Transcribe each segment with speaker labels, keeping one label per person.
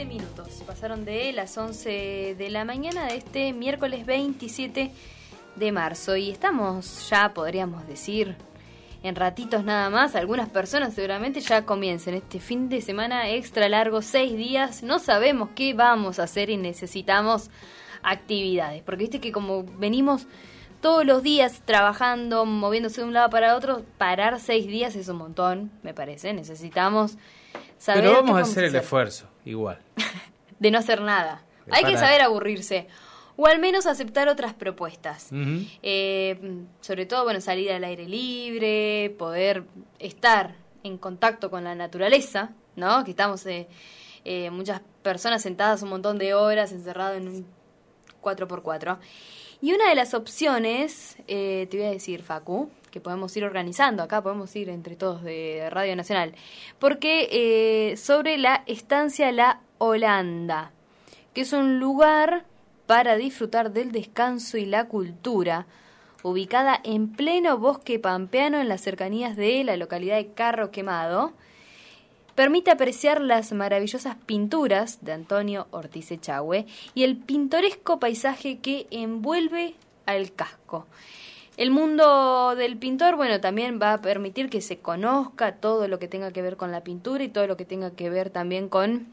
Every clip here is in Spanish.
Speaker 1: 11 minutos. Pasaron de las 11 de la mañana de este miércoles 27 de marzo. Y estamos ya, podríamos decir, en ratitos nada más. Algunas personas seguramente ya comiencen este fin de semana extra largo, 6 días. No sabemos qué vamos a hacer y necesitamos actividades. Porque viste que como venimos todos los días trabajando, moviéndose de un lado para otro, parar 6 días es un montón, me parece. Necesitamos saber.
Speaker 2: Pero vamos a hacer el esfuerzo, igual.
Speaker 1: De no hacer nada. Hay que saber aburrirse. O al menos aceptar otras propuestas.
Speaker 2: Uh-huh.
Speaker 1: Sobre todo, bueno, salir al aire libre, poder estar en contacto con la naturaleza, ¿no? Que estamos muchas personas sentadas un montón de horas, encerradas en un 4x4. Y una de las opciones, te voy a decir, Facu, que podemos ir organizando acá, podemos ir entre todos de Radio Nacional, porque sobre la estancia La Holanda, que es un lugar para disfrutar del descanso y la cultura, ubicada en pleno bosque pampeano en las cercanías de la localidad de Carro Quemado, permite apreciar las maravillosas pinturas de Antonio Ortiz Echagüe y el pintoresco paisaje que envuelve al casco. El mundo del pintor, bueno, también va a permitir que se conozca todo lo que tenga que ver con la pintura y todo lo que tenga que ver también con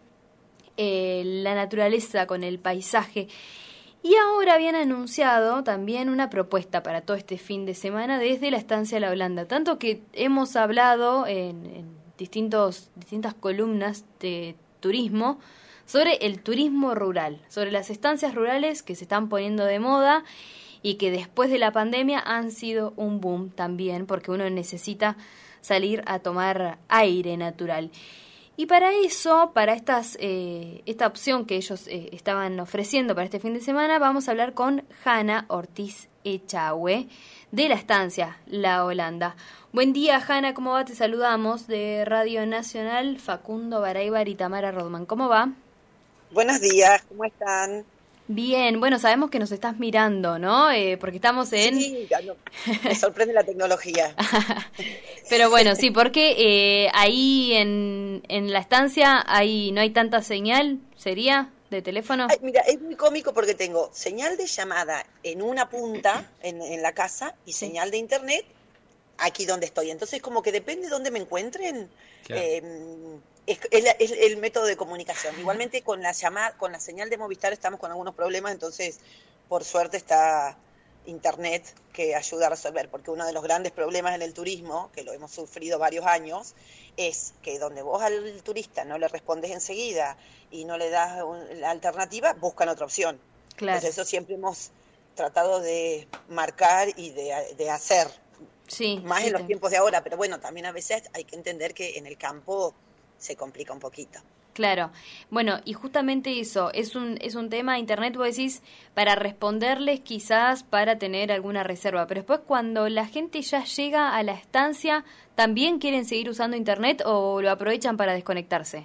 Speaker 1: la naturaleza, con el paisaje. Y ahora habían anunciado también una propuesta para todo este fin de semana desde la estancia La Holanda, tanto que hemos hablado en distintas columnas de turismo sobre el turismo rural, sobre las estancias rurales que se están poniendo de moda y que después de la pandemia han sido un boom también, porque uno necesita salir a tomar aire natural. Y para eso, para esta opción que ellos estaban ofreciendo para este fin de semana, vamos a hablar con Hanna Ortiz Echagüe de la estancia La Holanda. Buen día, Hanna, ¿cómo va? Te saludamos de Radio Nacional, Facundo Baraybar y Tamara Rodman. ¿Cómo va?
Speaker 3: Buenos días, ¿cómo están?
Speaker 1: Bien, bueno, sabemos que nos estás mirando, ¿no? Porque estamos en...
Speaker 3: Sí, me sorprende la tecnología.
Speaker 1: Pero bueno, sí, porque ahí en la estancia no hay tanta señal, ¿sería? ¿De teléfono?
Speaker 3: Ay, mira, es muy cómico porque tengo señal de llamada en una punta, en la casa, y señal de internet aquí donde estoy. Entonces, como que depende de dónde me encuentren, claro. Es el método de comunicación. Igualmente con la señal de Movistar estamos con algunos problemas, entonces por suerte está internet que ayuda a resolver, porque uno de los grandes problemas en el turismo, que lo hemos sufrido varios años, es que donde vos al turista no le respondes enseguida y no le das la alternativa, buscan otra opción. Claro. Entonces eso siempre hemos tratado de marcar y de hacer, más en los tiempos de ahora, pero bueno, también a veces hay que entender que en el campo se complica un poquito.
Speaker 1: Claro. Bueno, y justamente eso, es un tema, internet, vos decís, para responderles quizás para tener alguna reserva, pero después cuando la gente ya llega a la estancia, ¿también quieren seguir usando internet o lo aprovechan para desconectarse?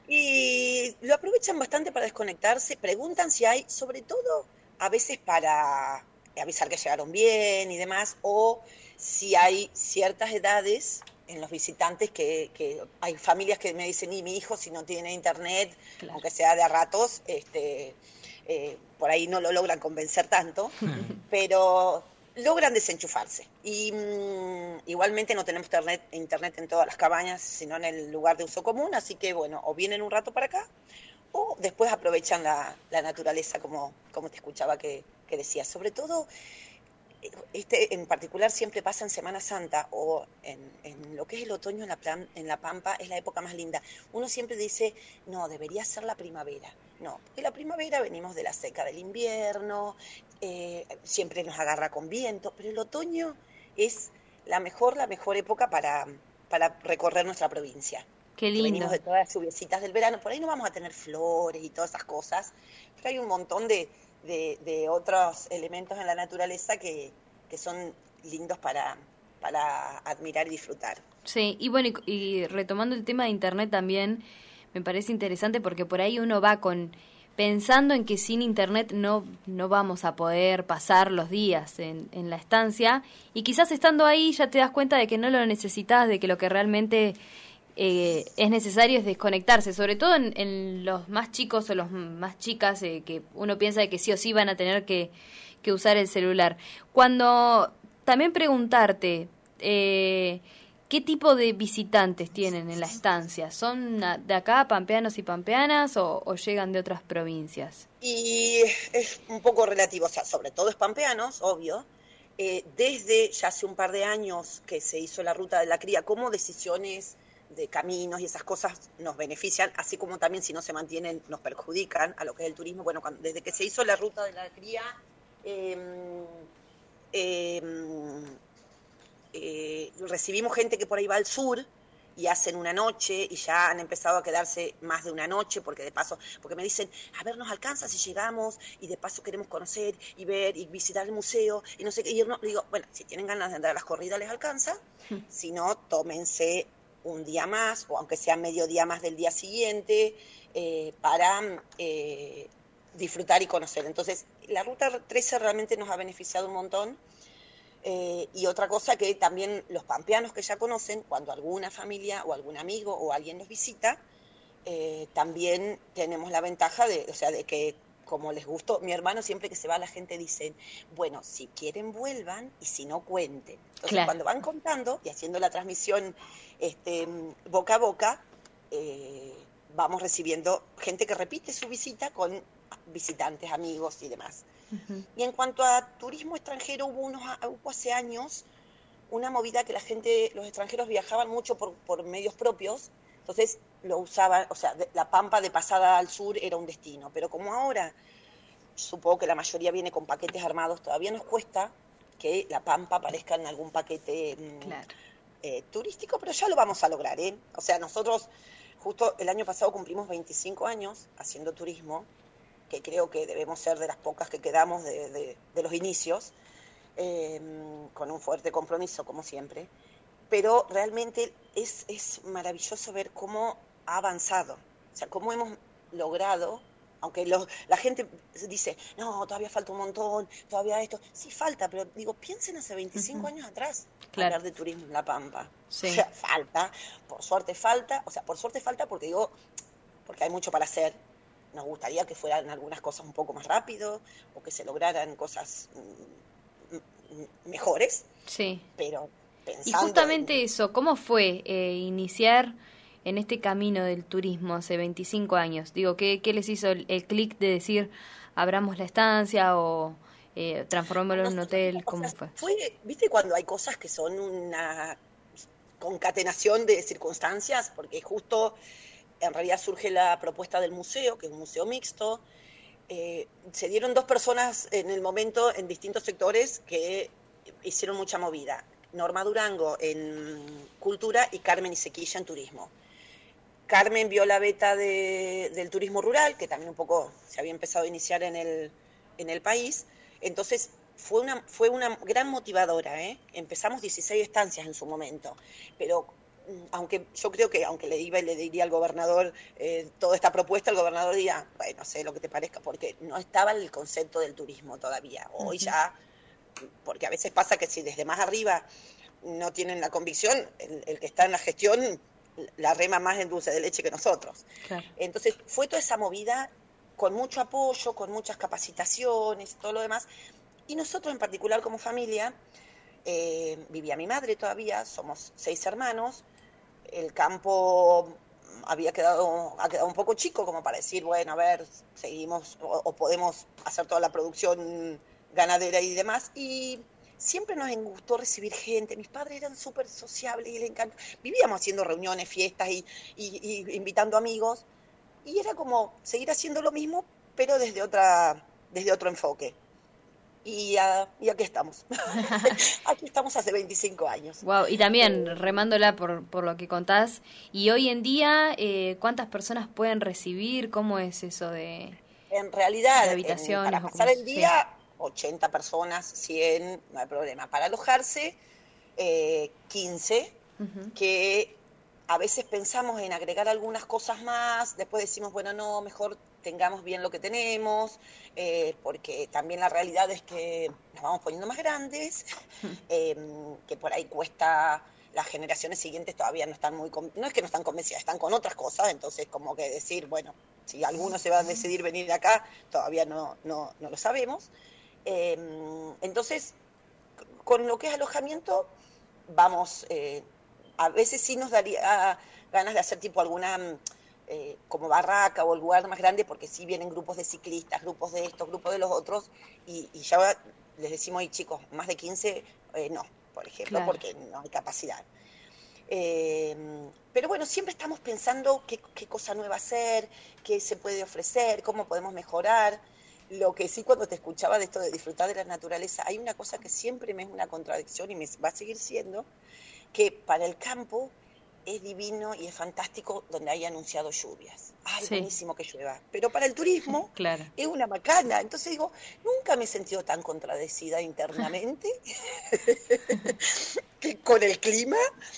Speaker 3: Y lo aprovechan bastante para desconectarse, preguntan si hay, sobre todo a veces para avisar que llegaron bien y demás, o si hay ciertas edades en los visitantes que hay familias que me dicen, y mi hijo si no tiene internet, claro, aunque sea de a ratos, por ahí no lo logran convencer tanto, pero logran desenchufarse. Y igualmente no tenemos internet en todas las cabañas, sino en el lugar de uso común, así que bueno, o vienen un rato para acá, o después aprovechan la naturaleza, como te escuchaba que decías. Sobre todo, en particular siempre pasa en Semana Santa o en lo que es el otoño en la Pampa, es la época más linda. Uno siempre dice, no, debería ser la primavera. No, porque la primavera venimos de la seca del invierno, siempre nos agarra con viento, pero el otoño es la mejor época para recorrer nuestra provincia.
Speaker 1: Qué lindo.
Speaker 3: Venimos de todas las lluviecitas del verano, por ahí no vamos a tener flores y todas esas cosas, pero hay un montón de otros elementos en la naturaleza que son lindos para admirar y disfrutar.
Speaker 1: Sí, y bueno, y retomando el tema de internet también, me parece interesante porque por ahí uno va pensando en que sin internet no vamos a poder pasar los días en la estancia, y quizás estando ahí ya te das cuenta de que no lo necesitas, de que lo que realmente es necesario es desconectarse, sobre todo en los más chicos o los más chicas, que uno piensa de que sí o sí van a tener que usar el celular. Cuando también preguntarte, ¿qué tipo de visitantes tienen en la estancia? ¿Son de acá, pampeanos y pampeanas, o llegan de otras provincias?
Speaker 3: Y es un poco relativo, o sea, sobre todo es pampeanos, obvio. Desde ya hace un par de años que se hizo la ruta de la cría, como decisiones de caminos y esas cosas nos benefician, así como también si no se mantienen nos perjudican a lo que es el turismo. Bueno, desde que se hizo la ruta de la cría, recibimos gente que por ahí va al sur y hacen una noche y ya han empezado a quedarse más de una noche porque de paso, porque me dicen, a ver, nos alcanza si llegamos y de paso queremos conocer y ver y visitar el museo y no sé qué, y yo digo, bueno, si tienen ganas de andar a las corridas les alcanza, si no, tómense un día más o aunque sea medio día más del día siguiente para disfrutar y conocer. Entonces, la Ruta 13 realmente nos ha beneficiado un montón. Y otra cosa que también los pampeanos que ya conocen, cuando alguna familia o algún amigo o alguien nos visita, también tenemos la ventaja de que como les gustó, mi hermano siempre que se va la gente dice, bueno, si quieren vuelvan y si no cuenten. Entonces
Speaker 1: Claro.
Speaker 3: cuando van contando y haciendo la transmisión boca a boca, vamos recibiendo gente que repite su visita con visitantes, amigos y demás.
Speaker 1: Uh-huh.
Speaker 3: Y en cuanto a turismo extranjero, hubo hace años una movida que los extranjeros viajaban mucho por medios propios, entonces lo usaban, o sea, la Pampa de pasada al sur era un destino, pero como ahora supongo que la mayoría viene con paquetes armados, todavía nos cuesta que la Pampa aparezca en algún paquete
Speaker 1: Claro.
Speaker 3: turístico, pero ya lo vamos a lograr, ¿eh? O sea, nosotros justo el año pasado cumplimos 25 años haciendo turismo, que creo que debemos ser de las pocas que quedamos de los inicios, con un fuerte compromiso, como siempre. Pero realmente es maravilloso ver cómo ha avanzado, o sea, cómo hemos logrado, aunque la gente dice, no, todavía falta un montón, todavía esto, sí falta, pero digo, piensen hace 25 años atrás,
Speaker 1: Claro.
Speaker 3: hablar de turismo en La Pampa.
Speaker 1: Sí.
Speaker 3: O sea, falta, por suerte falta porque digo, porque hay mucho para hacer. Nos gustaría que fueran algunas cosas un poco más rápido o que se lograran cosas mejores,
Speaker 1: Sí.
Speaker 3: pero pensando
Speaker 1: Y justamente eso, ¿cómo fue iniciar en este camino del turismo hace 25 años? Digo, ¿qué les hizo el clic de decir, abramos la estancia o transformémoslo en un hotel? ¿Cómo fue?
Speaker 3: ¿Viste cuando hay cosas que son una concatenación de circunstancias? Porque justo en realidad surge la propuesta del museo, que es un museo mixto. Se dieron dos personas en el momento en distintos sectores que hicieron mucha movida. Norma Durango en cultura y Carmen Isequilla en turismo. Carmen vio la beta del turismo rural, que también un poco se había empezado a iniciar en el país. Entonces fue una gran motivadora, ¿eh? Empezamos 16 estancias en su momento, pero aunque yo creo que aunque le iba y le diría al gobernador toda esta propuesta, el gobernador diría, bueno, sé lo que te parezca, porque no estaba el concepto del turismo todavía. Hoy ya, porque a veces pasa que si desde más arriba no tienen la convicción, el que está en la gestión la rema más en dulce de leche que nosotros.
Speaker 1: Claro.
Speaker 3: Entonces fue toda esa movida con mucho apoyo, con muchas capacitaciones, todo lo demás. Y nosotros en particular como familia, vivía mi madre todavía, somos 6 hermanos, el campo ha quedado un poco chico como para decir, bueno, a ver, seguimos o podemos hacer toda la producción ganadera y demás, y siempre nos gustó recibir gente. Mis padres eran súper sociables y les encantó. Vivíamos haciendo reuniones, fiestas y invitando amigos, y era como seguir haciendo lo mismo, pero desde otro enfoque. Y aquí estamos. Aquí estamos hace 25 años.
Speaker 1: Wow, y también remándola por lo que contás. Y hoy en día, ¿cuántas personas pueden recibir? ¿Cómo es eso de
Speaker 3: En realidad,
Speaker 1: habitaciones?
Speaker 3: para pasar el día, sí. 80 personas, 100, no hay problema. Para alojarse, 15, que a veces pensamos en agregar algunas cosas más, después decimos, bueno, no, mejor tengamos bien lo que tenemos, porque también la realidad es que nos vamos poniendo más grandes, que por ahí cuesta las generaciones siguientes todavía no están no es que no están convencidas, están con otras cosas, entonces como que decir, bueno, si algunos se van a decidir venir acá, todavía no lo sabemos. Entonces, con lo que es alojamiento, vamos, a veces sí nos daría ganas de hacer tipo alguna como barraca o el lugar más grande, porque sí vienen grupos de ciclistas, grupos de estos, grupos de los otros, y ya les decimos, ahí chicos, más de 15, no, por ejemplo, claro, porque no hay capacidad. Pero bueno, siempre estamos pensando qué cosa nueva hacer, qué se puede ofrecer, cómo podemos mejorar. Lo que sí, cuando te escuchaba de esto de disfrutar de la naturaleza, hay una cosa que siempre me es una contradicción y me va a seguir siendo, que para el campo es divino y es fantástico donde hay anunciado lluvias. Ay, sí, buenísimo que llueva. Pero para el turismo claro, es una macana. Entonces digo, nunca me he sentido tan contradecida internamente que con el clima,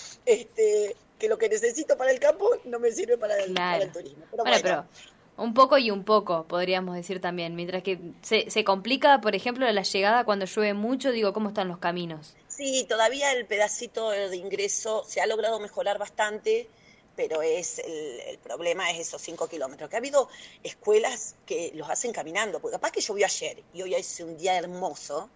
Speaker 3: que lo que necesito para el campo no me sirve para el turismo. Pero bueno,
Speaker 1: un poco y un poco, podríamos decir también. Mientras que se complica, por ejemplo, la llegada cuando llueve mucho, digo, ¿cómo están los caminos?
Speaker 3: Sí, todavía el pedacito de ingreso se ha logrado mejorar bastante, pero el problema es esos 5 kilómetros. Que ha habido escuelas que los hacen caminando, porque capaz que llovió ayer y hoy es un día hermoso,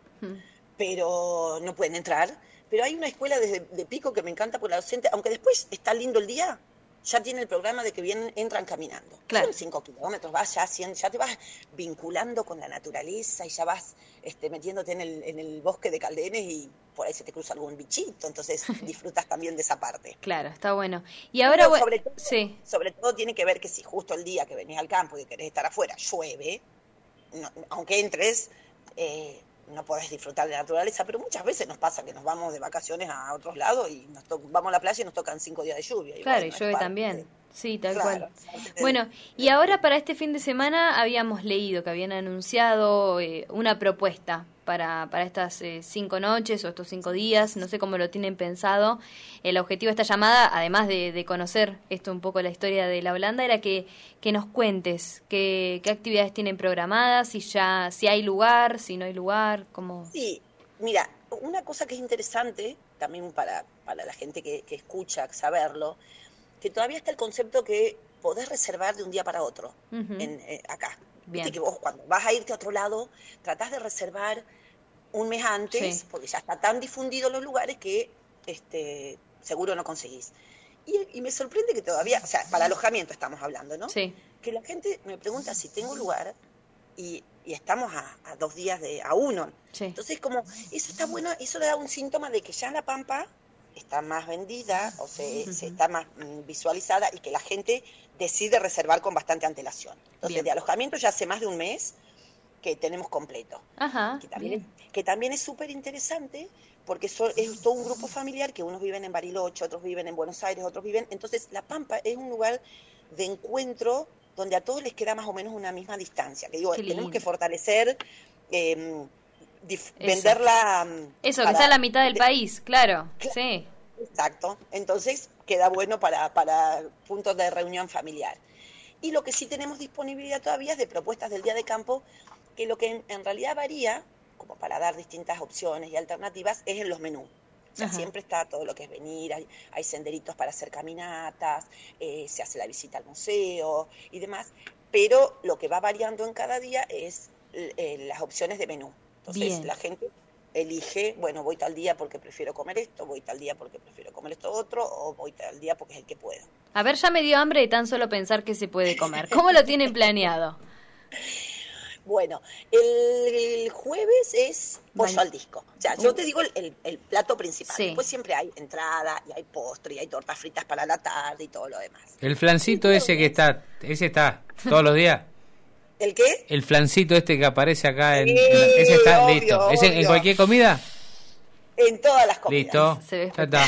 Speaker 3: pero no pueden entrar. Pero hay una escuela de Pico que me encanta por la docente, aunque después está lindo el día, ya tiene el programa de que entran caminando. Claro. Son 5 kilómetros, ya te vas vinculando con la naturaleza y ya vas metiéndote en el bosque de Caldenes y por ahí se te cruza algún bichito, entonces disfrutas también de esa parte.
Speaker 1: Claro, está bueno. Y ahora,
Speaker 3: sobre todo tiene que ver que si justo el día que venís al campo y querés estar afuera llueve, aunque entres, no podés disfrutar de la naturaleza, pero muchas veces nos pasa que nos vamos de vacaciones a otros lados y vamos a la playa y nos tocan 5 días de lluvia. Y
Speaker 1: claro, y llueve también. Sí, tal cual. Bueno, y ahora para este fin de semana habíamos leído que habían anunciado una propuesta para estas 5 noches o estos 5 días, no sé cómo lo tienen pensado. El objetivo de esta llamada, además de conocer esto un poco la historia de la Holanda, era que nos cuentes qué actividades tienen programadas, si hay lugar, si no hay lugar, cómo...
Speaker 3: Sí, mira, una cosa que es interesante también para la gente que escucha, saberlo, que todavía está el concepto que podés reservar de un día para otro acá.
Speaker 1: Bien.
Speaker 3: Viste que vos cuando vas a irte a otro lado, tratás de reservar un mes antes, porque ya está tan difundido los lugares que seguro no conseguís. Y me sorprende que todavía, o sea, para alojamiento estamos hablando, ¿no?
Speaker 1: Sí.
Speaker 3: Que la gente me pregunta si tengo lugar y estamos a 2 días a 1.
Speaker 1: Sí.
Speaker 3: Entonces, como, eso está bueno, eso le da un síntoma de que ya La Pampa está más vendida, o se está más visualizada y que la gente decide reservar con bastante antelación. Entonces, bien, de alojamiento ya hace más de un mes que tenemos completo.
Speaker 1: Ajá,
Speaker 3: que también es súper interesante porque es todo un grupo familiar que unos viven en Bariloche, otros viven en Buenos Aires, otros viven... Entonces, La Pampa es un lugar de encuentro donde a todos les queda más o menos una misma distancia. Que digo, tenemos que fortalecer... venderla...
Speaker 1: Eso, que está a la mitad del país, claro. Sí.
Speaker 3: Exacto. Entonces queda bueno para puntos de reunión familiar. Y lo que sí tenemos disponibilidad todavía es de propuestas del día de campo, que lo que en realidad varía, como para dar distintas opciones y alternativas, es en los menús. O sea, siempre está todo lo que es venir, hay senderitos para hacer caminatas, se hace la visita al museo y demás, pero lo que va variando en cada día es las opciones de menú. Entonces la gente elige, bueno, voy tal día porque prefiero comer esto, voy tal día porque prefiero comer esto otro, o voy tal día porque es el que puedo.
Speaker 1: A ver, ya me dio hambre de tan solo pensar que se puede comer. ¿Cómo lo tienen planeado?
Speaker 3: Bueno, el jueves es pollo al disco. O sea, yo te digo el plato principal. Sí. Después siempre hay entrada, y hay postre, y hay tortas fritas para la tarde y todo lo demás.
Speaker 2: El flancito ese que está, ese está todos los días.
Speaker 3: ¿El qué?
Speaker 2: El flancito este que aparece acá, ese está
Speaker 3: obvio,
Speaker 2: listo.
Speaker 3: Obvio.
Speaker 2: ¿Ese en cualquier comida?
Speaker 3: En todas las comidas.
Speaker 2: Listo,
Speaker 1: se ve
Speaker 2: ya está.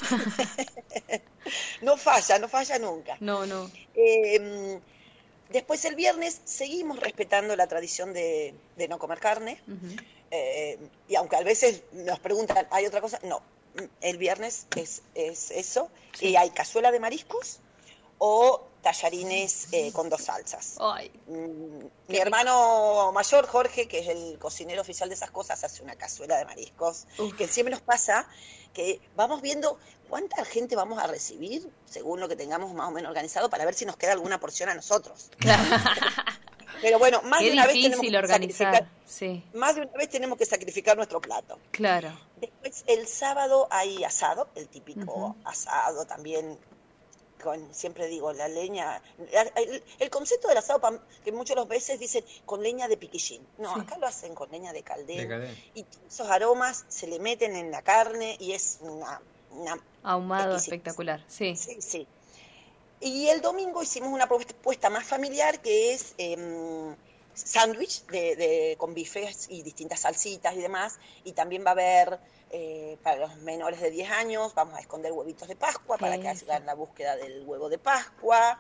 Speaker 3: No falla nunca.
Speaker 1: No.
Speaker 3: Después el viernes seguimos respetando la tradición de no comer carne. Y aunque a veces nos preguntan, ¿hay otra cosa? No, el viernes es eso. Sí. Y hay cazuela de mariscos o tallarines con 2 salsas.
Speaker 1: Ay,
Speaker 3: Mi hermano mayor, Jorge, que es el cocinero oficial de esas cosas, hace una cazuela de mariscos, que siempre nos pasa que vamos viendo cuánta gente vamos a recibir, según lo que tengamos más o menos organizado, para ver si nos queda alguna porción a nosotros.
Speaker 1: claro.
Speaker 3: Pero bueno, más
Speaker 1: Qué
Speaker 3: de una vez tenemos
Speaker 1: difícil
Speaker 3: que
Speaker 1: organizar. Sí,
Speaker 3: más de una vez tenemos que sacrificar nuestro plato.
Speaker 1: claro.
Speaker 3: Después, el sábado hay asado, el típico
Speaker 1: Ujú.
Speaker 3: asado también, siempre digo, la leña, el concepto del asado, que muchas las veces dicen con leña de piquillín. No,
Speaker 1: Sí.
Speaker 3: acá lo hacen con leña de caldén.
Speaker 2: De cadena.
Speaker 3: Y esos aromas se le meten en la carne y es una
Speaker 1: Ahumado
Speaker 3: exquisitez.
Speaker 1: espectacular. Sí.
Speaker 3: Sí, sí. Y el domingo hicimos una propuesta más familiar que es sándwich con bifes y distintas salsitas y demás. Y también va a haber, para los menores de 10 años, vamos a esconder huevitos de Pascua para que
Speaker 1: Eso.
Speaker 3: hagan la búsqueda del huevo de Pascua.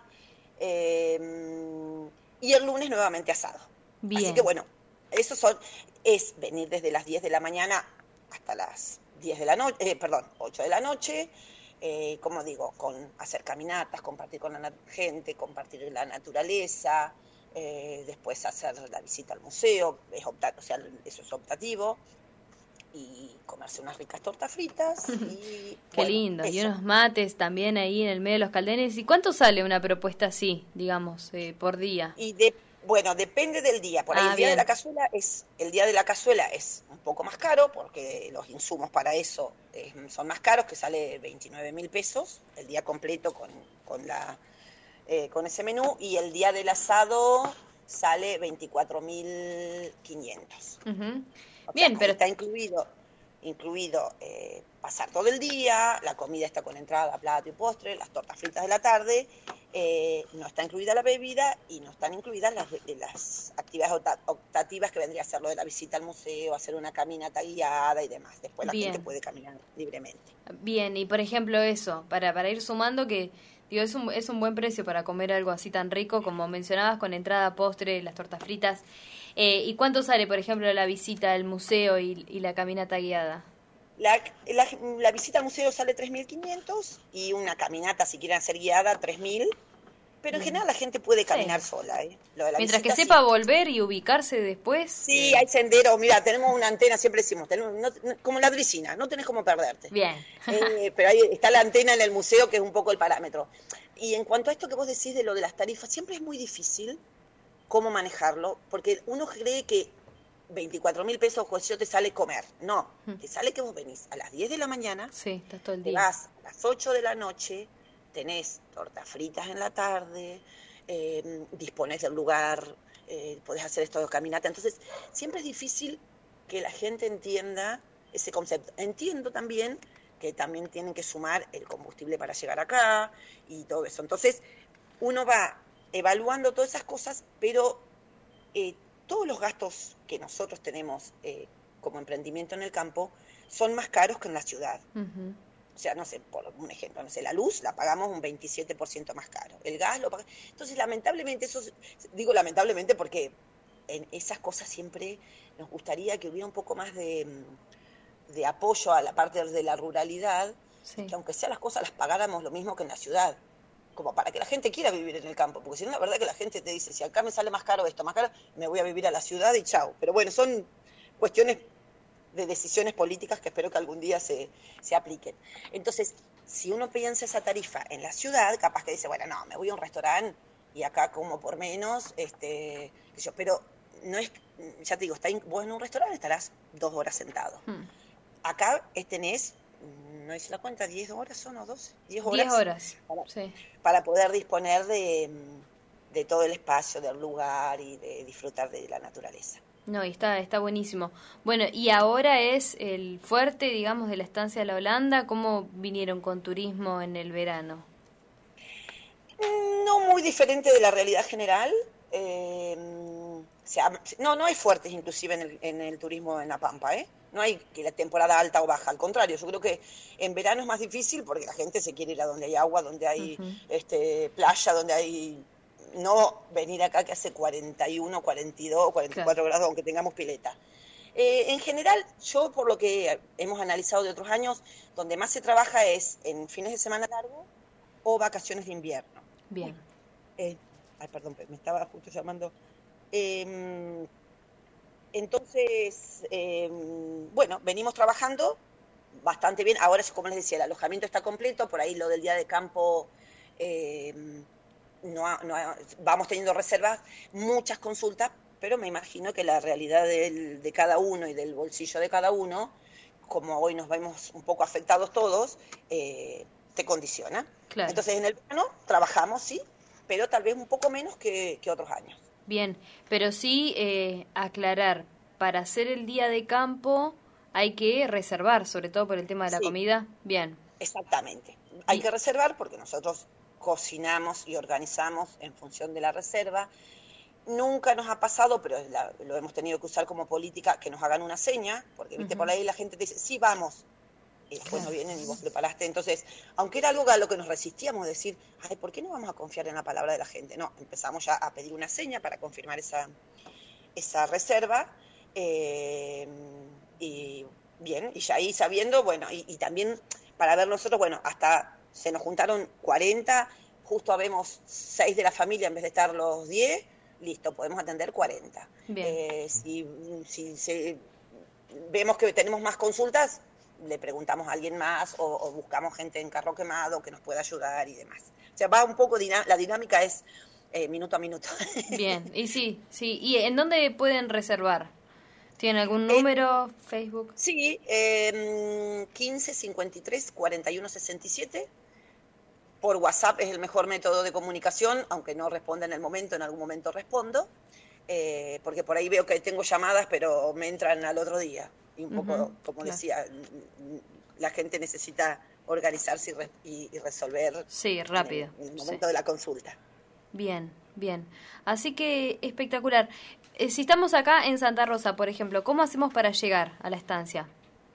Speaker 3: Y el lunes nuevamente asado. Así
Speaker 1: Bien.
Speaker 3: que bueno, es venir desde las 10 de la mañana hasta las 10 de la noche, 8 de la noche, como digo, hacer caminatas, compartir con la gente, compartir la naturaleza, después hacer la visita al museo, o sea, eso es optativo, y comerse unas ricas tortas fritas. Y,
Speaker 1: Qué
Speaker 3: bueno,
Speaker 1: lindo. Y
Speaker 3: eso.
Speaker 1: unos mates también ahí en el medio de los caldenes. ¿Y cuánto sale una propuesta así, digamos, por día?
Speaker 3: Y bueno, depende del día. Por ahí el día de la cazuela es un poco más caro porque los insumos para eso son más caros, que sale 29.000 pesos el día completo con ese menú, y el día del asado sale 24.500.
Speaker 1: Ujú.
Speaker 3: O
Speaker 1: Bien,
Speaker 3: sea,
Speaker 1: pero
Speaker 3: está incluido pasar todo el día, la comida está con entrada, plato y postre, las tortas fritas de la tarde, no está incluida la bebida y no están incluidas las actividades optativas, que vendría a ser lo de la visita al museo, hacer una caminata guiada y demás. Después la gente
Speaker 1: bien.
Speaker 3: puede caminar libremente.
Speaker 1: Bien, y por ejemplo eso, para ir sumando que digo, es un buen precio para comer algo así tan rico como mencionabas, con entrada, postre, las tortas fritas. ¿Y cuánto sale, por ejemplo, la visita al museo y la caminata guiada?
Speaker 3: La visita al museo sale 3.500 y una caminata, si quieren hacer guiada, 3.000. Pero en
Speaker 1: Bien.
Speaker 3: general la gente puede
Speaker 1: Sí.
Speaker 3: caminar sola. Lo de la
Speaker 1: Mientras que
Speaker 3: visita,
Speaker 1: sepa
Speaker 3: sí.
Speaker 1: volver y ubicarse después.
Speaker 3: Sí, hay senderos. Mira, tenemos una antena, siempre decimos, como la Drisina, no tenés cómo perderte.
Speaker 1: Bien.
Speaker 3: Pero ahí está la antena en el museo, que es un poco el parámetro. Y en cuanto a esto que vos decís de lo de las tarifas, siempre es muy difícil cómo manejarlo, porque uno cree que 24.000 pesos te sale comer. No, te sale que vos venís a las 10 de la mañana,
Speaker 1: Sí, estás todo el
Speaker 3: te
Speaker 1: día.
Speaker 3: vas a las 8 de la noche, tenés tortas fritas en la tarde, disponés del lugar, podés hacer esto de caminata. Entonces, siempre es difícil que la gente entienda ese concepto. Entiendo también que también tienen que sumar el combustible para llegar acá y todo eso. Entonces, uno va evaluando todas esas cosas, pero todos los gastos que nosotros tenemos como emprendimiento en el campo son más caros que en la ciudad.
Speaker 1: Ujú.
Speaker 3: O sea, no sé, por un ejemplo, no sé, la luz la pagamos un 27% más caro, el gas lo pagamos. Entonces, lamentablemente, digo lamentablemente porque en esas cosas siempre nos gustaría que hubiera un poco más de apoyo a la parte de la ruralidad,
Speaker 1: Sí.
Speaker 3: que aunque sea las cosas las pagáramos lo mismo que en la ciudad, como para que la gente quiera vivir en el campo, porque si no, la verdad que la gente te dice, si acá me sale más caro esto, más caro, me voy a vivir a la ciudad y chao. Pero bueno, son cuestiones de decisiones políticas que espero que algún día se apliquen. Entonces, si uno piensa esa tarifa en la ciudad, capaz que dice, bueno, no, me voy a un restaurante y acá como por menos, pero no es, ya te digo, vos en un restaurante estarás 2 horas sentado. Acá tenés, no hice la cuenta, 10 horas son o 12, 10 horas.
Speaker 1: 10 horas.
Speaker 3: Para,
Speaker 1: Sí.
Speaker 3: para poder disponer de todo el espacio, del lugar y de disfrutar de la naturaleza.
Speaker 1: No, y está buenísimo. Bueno, y ahora es el fuerte, digamos, de la estancia de la Holanda. ¿Cómo vinieron con turismo en el verano?
Speaker 3: No muy diferente de la realidad general. No hay fuertes inclusive en el turismo en La Pampa, ¿eh? No hay que la temporada alta o baja, al contrario, yo creo que en verano es más difícil porque la gente se quiere ir a donde hay agua, donde hay playa, donde hay... No venir acá que hace 41, 42, 44
Speaker 1: Claro.
Speaker 3: grados, aunque tengamos pileta. En general, yo por lo que hemos analizado de otros años, donde más se trabaja es en fines de semana largo o vacaciones de invierno.
Speaker 1: Bien.
Speaker 3: Ay, perdón, me estaba justo llamando. Entonces, bueno, venimos trabajando bastante bien. Ahora, como les decía, el alojamiento está completo, por ahí lo del día de campo, vamos teniendo reservas, muchas consultas, pero me imagino que la realidad de cada uno y del bolsillo de cada uno, como hoy nos vemos un poco afectados todos, te condiciona.
Speaker 1: Claro.
Speaker 3: Entonces, en el verano trabajamos, sí, pero tal vez un poco menos que otros años.
Speaker 1: Bien, pero sí aclarar, para hacer el día de campo hay que reservar, sobre todo por el tema de la comida. Bien.
Speaker 3: Exactamente. Hay que reservar porque nosotros cocinamos y organizamos en función de la reserva. Nunca nos ha pasado, pero lo hemos tenido que usar como política, que nos hagan una seña, porque viste por ahí la gente te dice, sí, vamos, y después no vienen y vos preparaste. Entonces, aunque era algo a lo que nos resistíamos, decir, ay, ¿por qué no vamos a confiar en la palabra de la gente? No, empezamos ya a pedir una seña para confirmar esa reserva, y bien, y ya ahí sabiendo, bueno, y también para ver nosotros, bueno, hasta se nos juntaron 40, justo habemos 6 de la familia en vez de estar los 10, listo, podemos atender 40.
Speaker 1: Bien.
Speaker 3: Si vemos que tenemos más consultas, le preguntamos a alguien más o buscamos gente en carro quemado que nos pueda ayudar y demás. O sea, va un poco, la dinámica es minuto a minuto.
Speaker 1: Bien, y sí. ¿Y en dónde pueden reservar? ¿Tienen algún número, Facebook?
Speaker 3: Sí, 15 53 41 67. Por WhatsApp es el mejor método de comunicación, aunque no responda en el momento, en algún momento respondo, porque por ahí veo que tengo llamadas, pero me entran al otro día. Y un poco, como decía, la gente necesita organizarse y resolver
Speaker 1: rápido,
Speaker 3: en el momento de la consulta.
Speaker 1: Bien. Así que espectacular. Si estamos acá en Santa Rosa, por ejemplo, ¿cómo hacemos para llegar a la estancia?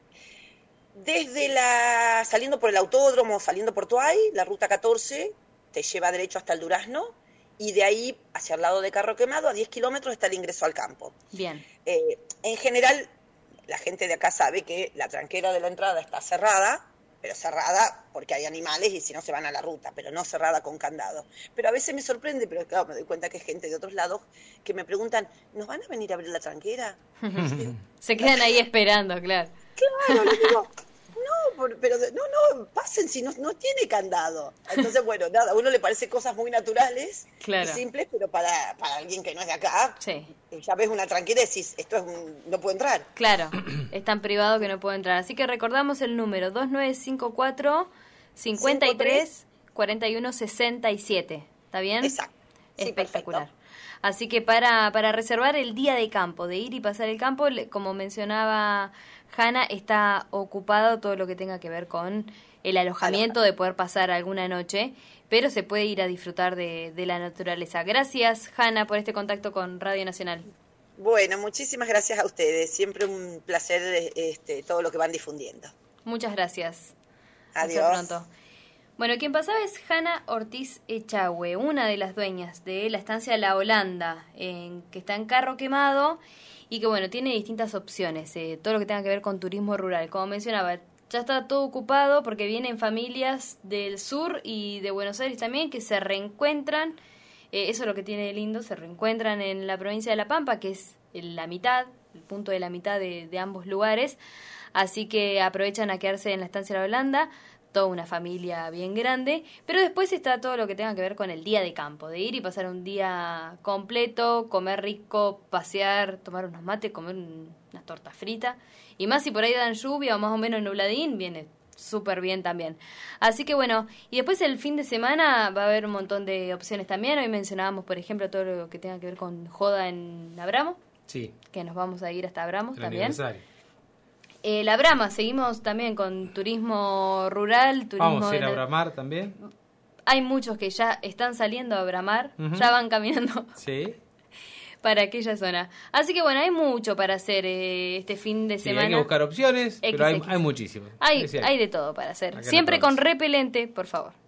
Speaker 3: Saliendo por el autódromo, saliendo por Toay, la ruta 14 te lleva derecho hasta el Durazno, y de ahí hacia el lado de Carro Quemado, a 10 kilómetros, está el ingreso al campo.
Speaker 1: Bien.
Speaker 3: En general, la gente de acá sabe que la tranquera de la entrada está cerrada, pero cerrada porque hay animales y si no se van a la ruta, pero no cerrada con candado. Pero a veces me sorprende, pero claro, me doy cuenta que es gente de otros lados que me preguntan, ¿nos van a venir a abrir la tranquera?
Speaker 1: Se quedan ahí esperando, claro.
Speaker 3: Claro, le digo, no, pasen si no tiene candado. Entonces, bueno, nada, a uno le parece cosas muy naturales y simples, pero para alguien que no es de acá, ya ves una tranquera y decís, no puedo entrar.
Speaker 1: Claro, es tan privado que no puedo entrar. Así que recordamos el número, 2954 53 41 67. ¿Está bien?
Speaker 3: Exacto.
Speaker 1: Espectacular.
Speaker 3: Sí,
Speaker 1: así que para reservar el día de campo, de ir y pasar el campo, como mencionaba Hanna, está ocupado todo lo que tenga que ver con el alojamiento, de poder pasar alguna noche, pero se puede ir a disfrutar de la naturaleza. Gracias, Hanna, por este contacto con Radio Nacional.
Speaker 3: Bueno, muchísimas gracias a ustedes. Siempre un placer todo lo que van difundiendo.
Speaker 1: Muchas gracias.
Speaker 3: Adiós.
Speaker 1: Hasta pronto. Bueno, quien pasaba es Hanna Ortiz Echagüe, una de las dueñas de la estancia La Holanda, que está en Carro Quemado y que, bueno, tiene distintas opciones, todo lo que tenga que ver con turismo rural. Como mencionaba, ya está todo ocupado porque vienen familias del sur y de Buenos Aires también que se reencuentran, eso es lo que tiene lindo, se reencuentran en la provincia de La Pampa, que es la mitad, el punto de la mitad de ambos lugares, así que aprovechan a quedarse en la estancia La Holanda, toda una familia bien grande, pero después está todo lo que tenga que ver con el día de campo, de ir y pasar un día completo, comer rico, pasear, tomar unos mates, comer unas tortas fritas, y más si por ahí dan lluvia o más o menos nubladín, viene súper bien también. Así que bueno, y después el fin de semana va a haber un montón de opciones también. Hoy mencionábamos, por ejemplo, todo lo que tenga que ver con joda en Abramo, que nos vamos a ir hasta Abramo también.
Speaker 2: Aniversario.
Speaker 1: La Brama, seguimos también con turismo rural.
Speaker 2: Vamos a ir a Bramar también.
Speaker 1: Hay muchos que ya están saliendo a Bramar, ya van caminando para aquella zona. Así que bueno, hay mucho para hacer este fin de semana.
Speaker 2: Hay que buscar opciones, pero hay muchísimo.
Speaker 1: Hay de todo para hacer. Siempre con repelente, por favor.